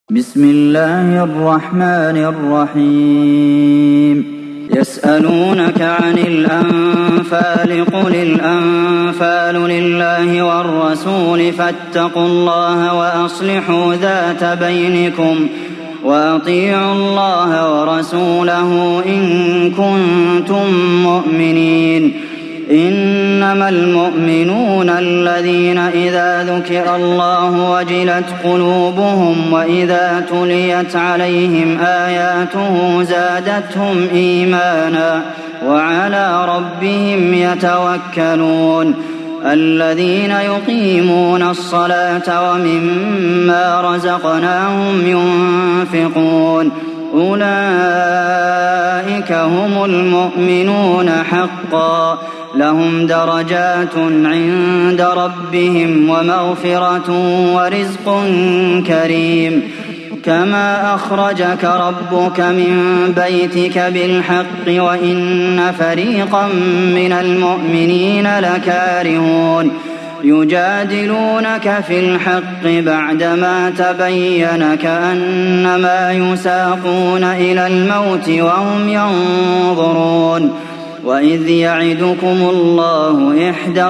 بسم الله الرحمن الرحيم يسألونك عن الأنفال قل الأنفال لله والرسول فاتقوا الله وأصلحوا ذات بينكم وأطيعوا الله ورسوله إن كنتم مؤمنين إنما المؤمنون الذين إذا ذكر الله وجلت قلوبهم وإذا تليت عليهم آياته زادتهم إيمانا وعلى ربهم يتوكلون الذين يقيمون الصلاة ومما رزقناهم ينفقون أولئك هم المؤمنون حقا لهم درجات عند ربهم ومغفرة ورزق كريم كما أخرجك ربك من بيتك بالحق وإن فريقا من المؤمنين لكارهون يجادلونك في الحق بعدما تبين كأنما يساقون إلى الموت وهم ينظرون وإذ يعدكم الله إحدى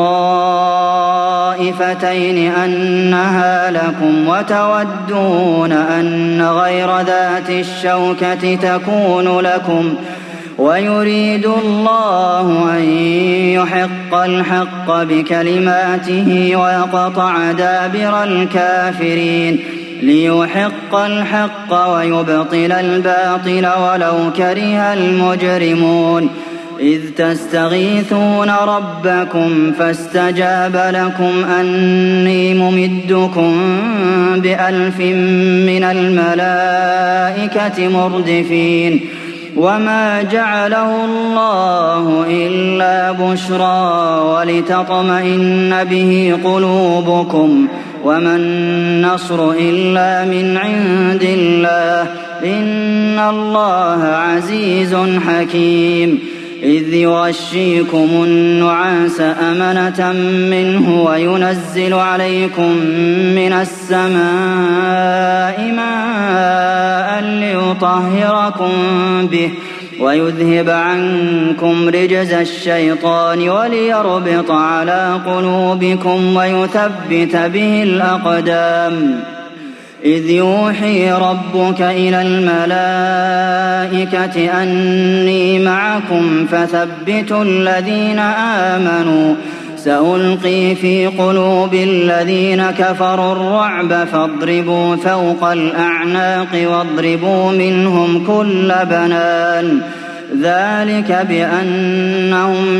الطائفتين أنها لكم وتودون أن غير ذات الشوكة تكون لكم ويريد الله أن يحق الحق بكلماته ويقطع دابر الكافرين ليحق الحق ويبطل الباطل ولو كره المجرمون إذ تستغيثون ربكم فاستجاب لكم أني ممدكم ب1000 من الملائكة مردفين وما جعله الله إلا بشرى ولتطمئن به قلوبكم وما النصر إلا من عند الله إن الله عزيز حكيم إذ يغشيكم النعاس أمنة منه وينزل عليكم من السماء ماء ليطهركم به ويذهب عنكم رجز الشيطان وليربط على قلوبكم ويثبت به الأقدام إذ يوحي ربك إلى الملائكة أني معكم فثبتوا الذين آمنوا سألقي في قلوب الذين كفروا الرعب فاضربوا فوق الأعناق واضربوا منهم كل بنان ذلك بأنهم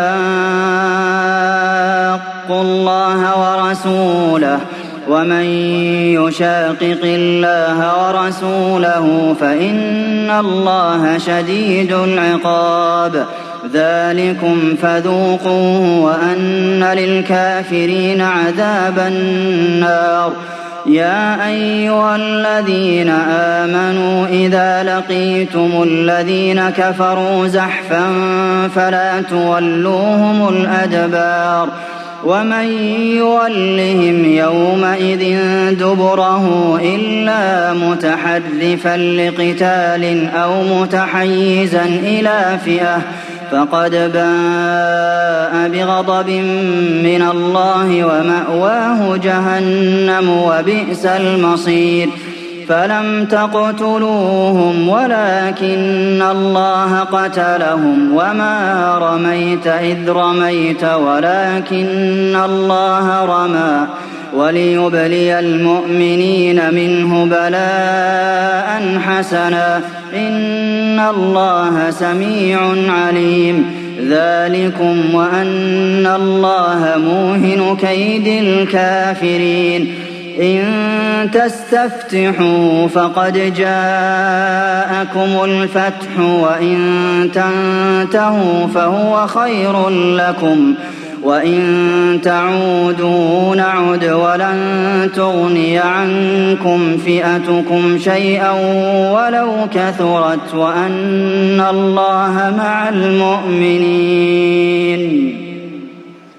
شاقوا الله ورسوله ومن يشاقق الله ورسوله فإن الله شديد العقاب ذلكم فذوقوه وأن للكافرين عذاب النار يا أيها الذين آمنوا إذا لقيتم الذين كفروا زحفا فلا تولوهم الأدبار ومن يولهم يومئذ دبره إلا متحرفا لقتال أو متحيزا إلى فئة فقد باء بغضب من الله ومأواه جهنم وبئس المصير فلم تقتلوهم ولكن الله قتلهم وما رميت إذ رميت ولكن الله رمى وليبلي المؤمنين منه بلاء حسنا إن الله سميع عليم ذلكم وأن الله موهن كيد الكافرين إن تستفتحوا فقد جاءكم الفتح وإن تنتهوا فهو خير لكم وإن تعودوا نعد ولن تغني عنكم فئتكم شيئا ولو كثرت وأن الله مع المؤمنين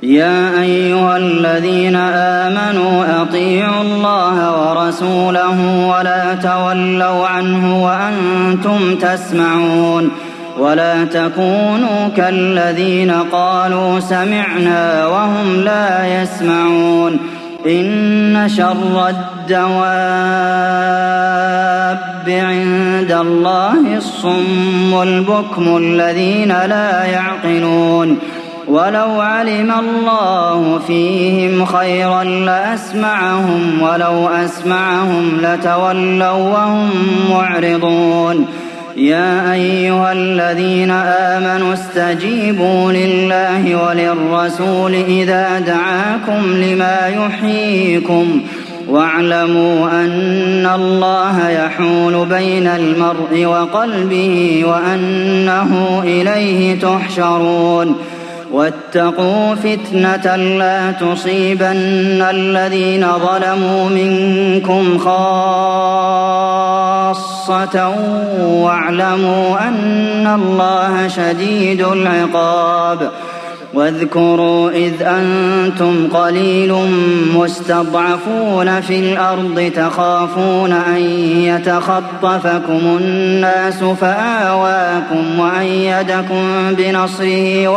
يا أيها الذين آمنوا أطيعوا الله ورسوله ولا تولوا عنه وأنتم تسمعون ولا تكونوا كالذين قالوا سمعنا وهم لا يسمعون إن شر الدواب عند الله الصم البكم الذين لا يعقلون ولو علم الله فيهم خيرا لأسمعهم ولو أسمعهم لتولوا وهم معرضون يا أيها الذين آمنوا استجيبوا لله وللرسول إذا دعاكم لما يحييكم واعلموا أن الله يحول بين المرء وقلبه وأنه إليه تحشرون واتقوا فتنة لا تصيبن الذين ظلموا منكم خاصة واعلموا أن الله شديد العقاب واذكروا إذ أنتم قليل مستضعفون في الأرض تخافون أن يتخطفكم الناس فآواكم وأيدكم بنصره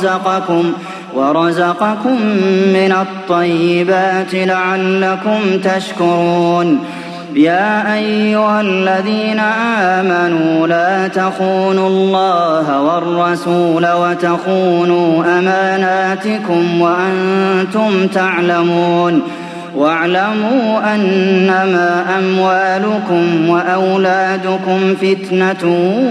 ورزقكم من الطيبات لعلكم تشكرون يا أيها الذين آمنوا لا تخونوا الله والرسول وتخونوا أماناتكم وأنتم تعلمون واعلموا أنما أموالكم وأولادكم فتنة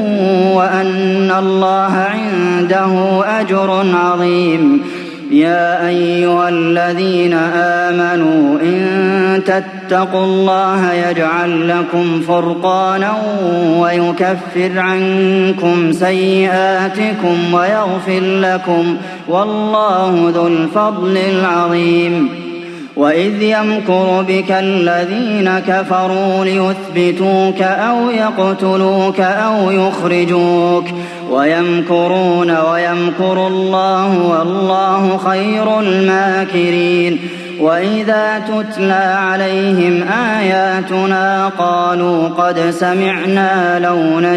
وأن الله عنده أجر عظيم يا أيها الذين آمنوا إن تتقوا الله يجعل لكم فرقانا ويكفر عنكم سيئاتكم ويغفر لكم والله ذو الفضل العظيم وإذ يمكر بك الذين كفروا ليثبتوك أو يقتلوك أو يخرجوك ويمكرون ويمكر الله والله خير الماكرين وإذا تتلى عليهم آياتنا قالوا قد سمعنا لو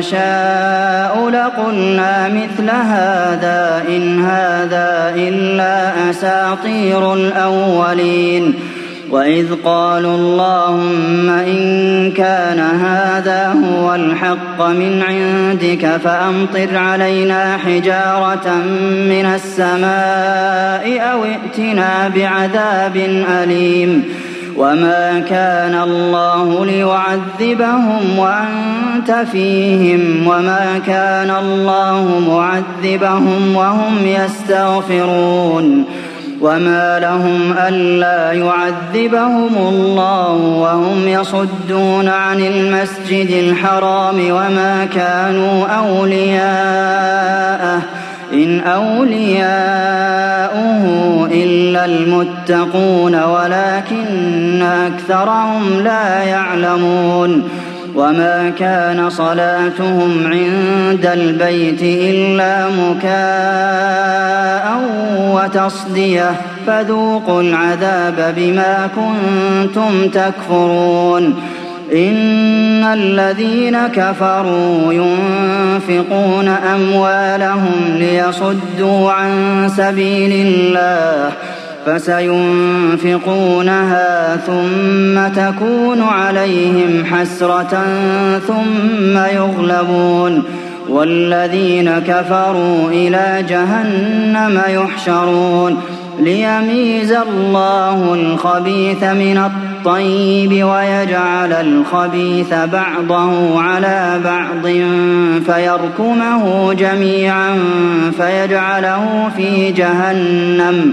نشاء لقلنا مثل هذا إن هذا إلا أساطير الأولين وإذ قالوا اللهم إن كان هذا هو الحق من عندك فأمطر علينا حجارة من السماء أو ائتنا بعذاب أليم وما كان الله ليعذبهم وأنت فيهم وما كان الله معذبهم وهم يستغفرون وما لهم ألا يعذبهم الله وهم يصدون عن المسجد الحرام وما كانوا أولياءه إن أولياؤه إلا المتقون ولكن أكثرهم لا يعلمون وما كان صلاتهم عند البيت إلا مكاء وتصدية فذوقوا العذاب بما كنتم تكفرون إن الذين كفروا ينفقون أموالهم ليصدوا عن سبيل الله فسينفقونها ثم تكون عليهم حسرة ثم يغلبون والذين كفروا إلى جهنم يحشرون ليميز الله الخبيث من الطيب ويجعل الخبيث بعضه على بعض فيركمه جميعا فيجعله في جهنم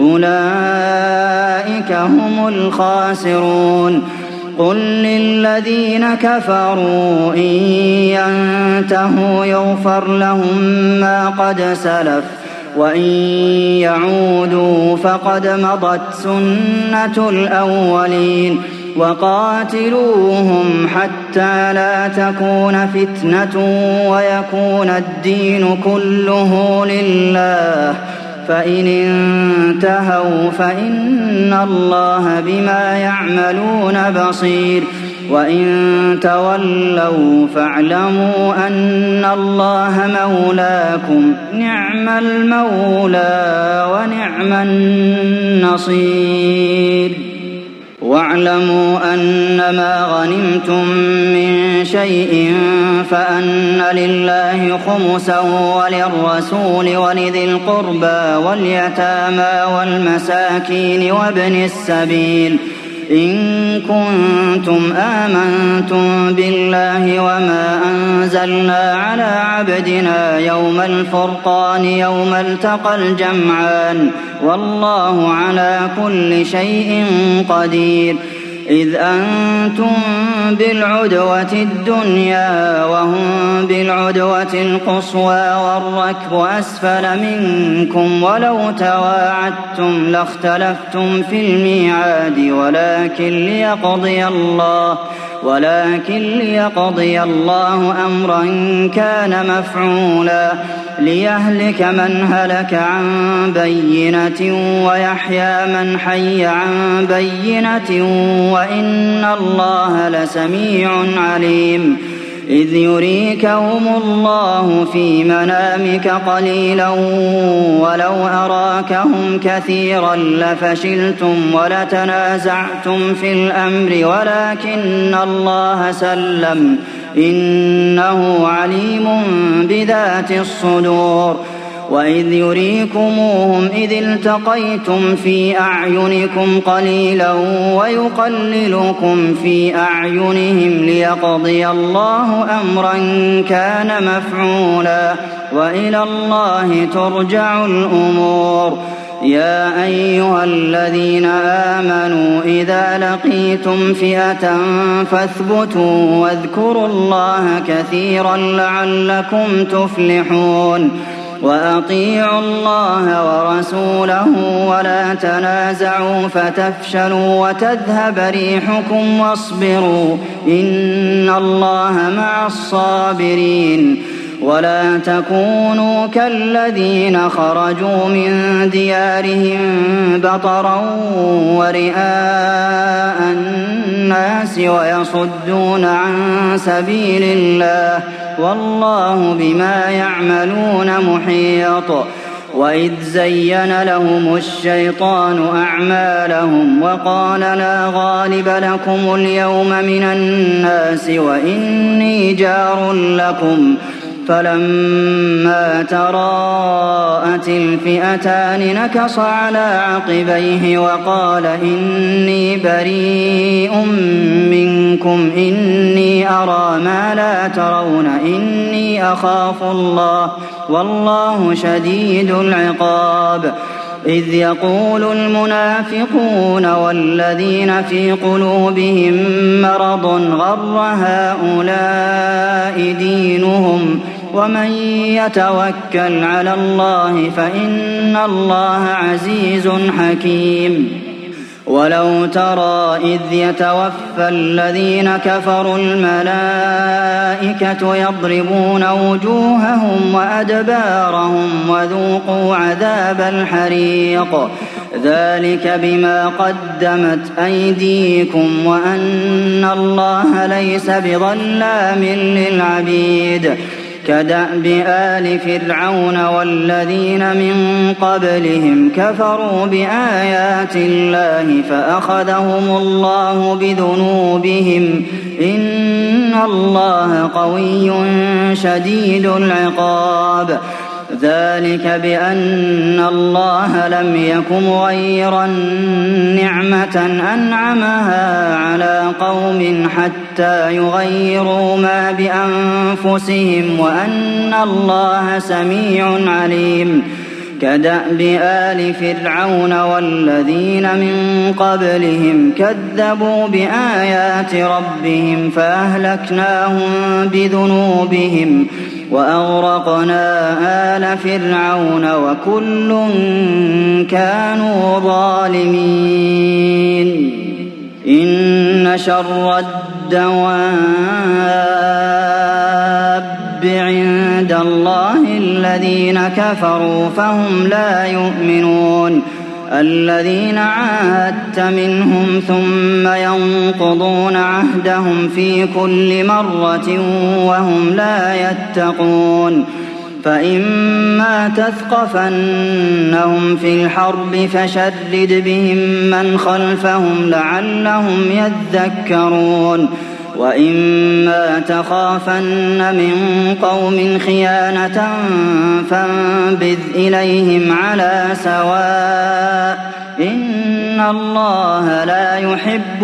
أولئك هم الخاسرون قل للذين كفروا إن ينتهوا يغفر لهم ما قد سلف وإن يعودوا فقد مضت سنة الأولين وقاتلوهم حتى لا تكون فتنة ويكون الدين كله لله فإن انتهوا فإن الله بما يعملون بصير وإن تولوا فاعلموا أن الله مولاكم نعم المولى ونعم النصير واعلموا أنما غنمتم من شيء فأن لله خمسه وللرسول ولذي القربى واليتامى والمساكين وابن السبيل إن كنتم آمنتم بالله وما أنزلنا على عبدنا يوم الفرقان يوم التقى الجمعان والله على كل شيء قدير إذ أنتم بالعدوة الدنيا وهم بالعدوة القصوى والركب أسفل منكم ولو تواعدتم لاختلفتم في الميعاد ولكن ليقضي الله أمرا كان مفعولا ليهلك من هلك عن بينة ويحيى من حي عن بينة وإن الله لسميع عليم إذ يريكهم الله في منامك قليلا ولو أراكهم كثيرا لفشلتم ولتنازعتم في الأمر ولكن الله سلم إنه عليم بذات الصدور وإذ يريكموهم إذ التقيتم في أعينكم قليلا ويقللكم في أعينهم ليقضي الله أمرا كان مفعولا وإلى الله ترجع الأمور يا أيها الذين آمنوا إذا لقيتم فئة فاثبتوا واذكروا الله كثيرا لعلكم تفلحون وأطيعوا الله ورسوله ولا تنازعوا فتفشلوا وتذهب ريحكم واصبروا إن الله مع الصابرين ولا تكونوا كالذين خرجوا من ديارهم بطرا ورئاء الناس ويصدون عن سبيل الله والله بما يعملون محيط وإذ زين لهم الشيطان أعمالهم وقال لا غالب لكم اليوم من الناس وإني جار لكم فلما تراءت الفئتان نكص على عقبيه وقال إني بريء منكم إني أرى ما لا ترون إني أخاف الله والله شديد العقاب إذ يقول المنافقون والذين في قلوبهم مرض غر هؤلاء دينهم ومن يتوكل على الله فإن الله عزيز حكيم ولو ترى إذ يتوفى الذين كفروا الملائكة يضربون وجوههم وأدبارهم وذوقوا عذاب الحريق ذلك بما قدمت أيديكم وأن الله ليس بظلام للعبيد كدأب آل فرعون والذين من قبلهم كفروا بآيات الله فأخذهم الله بذنوبهم إن الله قوي شديد العقاب ذلك بأن الله لم يك مغيرا نعمة أنعمها على قوم حتى يغيروا ما بأنفسهم وأن الله سميع عليم كدأب آل فرعون والذين من قبلهم كذبوا بآيات ربهم فأهلكناهم بذنوبهم وأغرقنا آل فرعون وكل كانوا ظالمين إن شر الدواب عند الله الذين كفروا فهم لا يؤمنون الذين عاهدت منهم ثم ينقضون عهدهم في كل مرة وهم لا يتقون فإما تثقفنهم في الحرب فشرد بهم من خلفهم لعلهم يذكرون وإما تخافن من قوم خيانة فانبذ إليهم على سواء إن الله لا يحب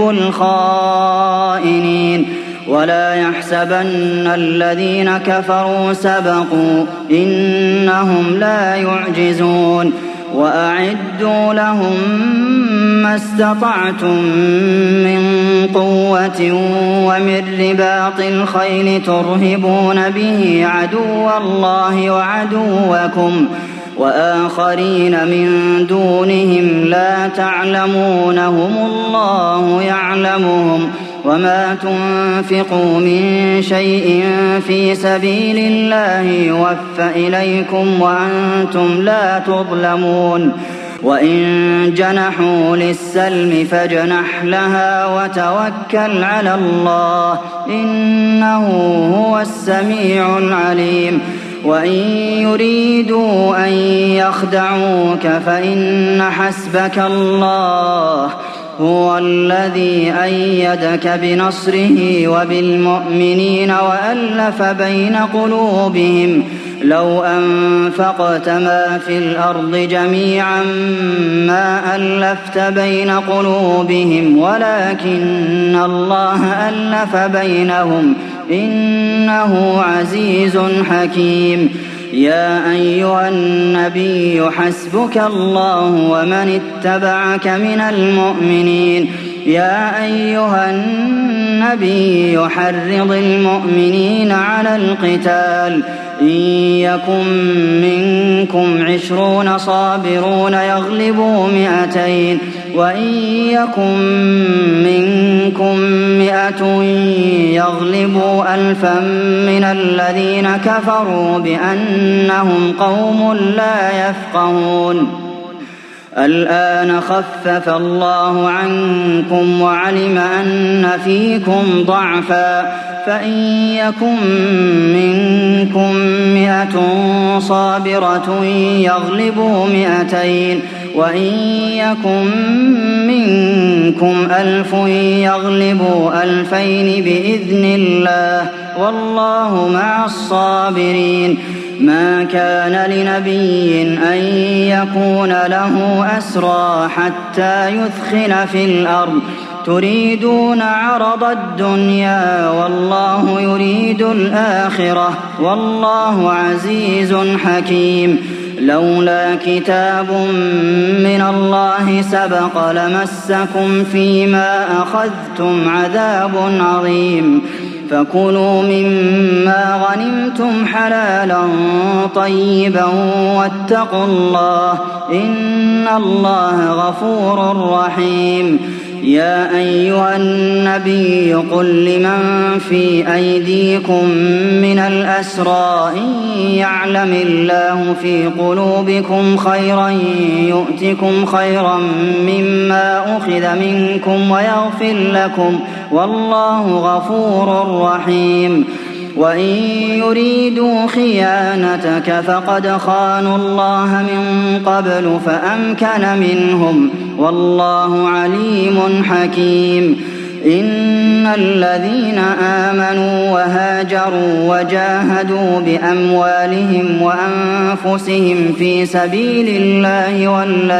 الخائنين ولا يحسبن الذين كفروا سبقوا إنهم لا يعجزون وأعدوا لهم ما استطعتم من قوة ومن رباط الخيل ترهبون به عدو الله وعدوكم وآخرين من دونهم لا تعلمونهم الله يعلمهم وما تنفقوا من شيء في سبيل الله يوفى إليكم وأنتم لا تظلمون وإن جنحوا للسلم فاجنح لها وتوكل على الله إنه هو السميع العليم وإن يريدوا أن يخدعوك فإن حسبك الله هو الذي أيدك بنصره وبالمؤمنين وألف بين قلوبهم لو أنفقت ما في الأرض جميعا ما ألفت بين قلوبهم ولكن الله ألف بينهم إنه عزيز حكيم يا أيها النبي حسبك الله ومن اتبعك من المؤمنين يا أيها النبي حرض المؤمنين على القتال إن يكن منكم 20 صابرون يغلبوا 200 وإن يكن منكم 100 يغلبوا 1000 من الذين كفروا بأنهم قوم لا يفقهون الآن خفف الله عنكم وعلم أن فيكم ضعفا فإن يكن منكم 100 صابرة يغلبوا 200 وإن يكن منكم 1000 يغلبوا 2000 بإذن الله والله مع الصابرين ما كان لنبي أن يكون له أسرى حتى يثخن في الأرض تريدون عرض الدنيا والله يريد الآخرة والله عزيز حكيم لولا كتاب من الله سبق لمسكم فيما أخذتم عذاب عظيم فكلوا مما غنمتم حلالا طيبا واتقوا الله إن الله غفور رحيم يا أيها النبي قل لمن في أيديكم من الأسرى إن يعلم الله في قلوبكم خيرا يؤتكم خيرا مما أخذ منكم ويغفر لكم والله غفور رحيم وإن يريدوا خيانتك فقد خانوا الله من قبل فأمكن منهم والله عليم حكيم إن الذين آمنوا وهاجروا وجاهدوا بأموالهم وأنفسهم في سبيل الله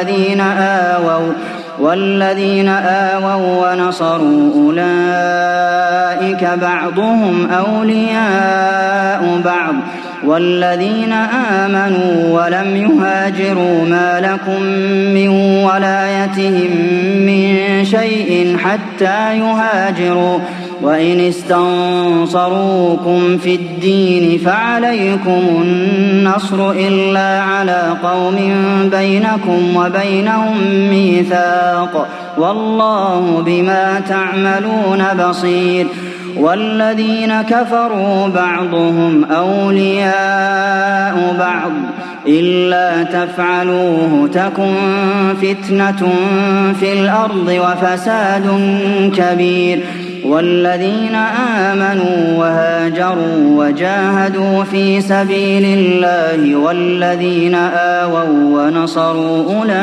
والذين آووا ونصروا أولئك بعضهم أولياء بعض والذين آمنوا ولم يهاجروا ما لكم من ولايتهم من شيء حتى يهاجروا وإن استنصروكم في الدين فعليكم النصر إلا على قوم بينكم وبينهم ميثاق والله بما تعملون بصير والذين كفروا بعضهم أولياء بعض إلا تفعلوه تكن فتنة في الأرض وفساد كبير والذين آمنوا وهاجروا وجاهدوا في سبيل الله والذين آووا ونصروا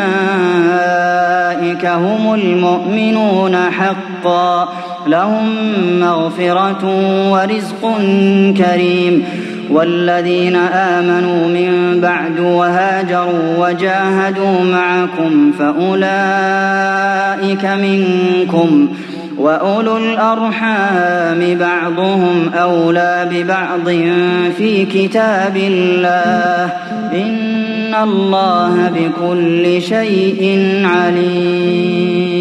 أولئك هم المؤمنون حقا لهم مغفرة ورزق كريم والذين آمنوا من بعد وهاجروا وجاهدوا معكم فأولئك منكم وأولو الأرحام بعضهم أولى ببعض في كتاب الله إن الله بكل شيء عليم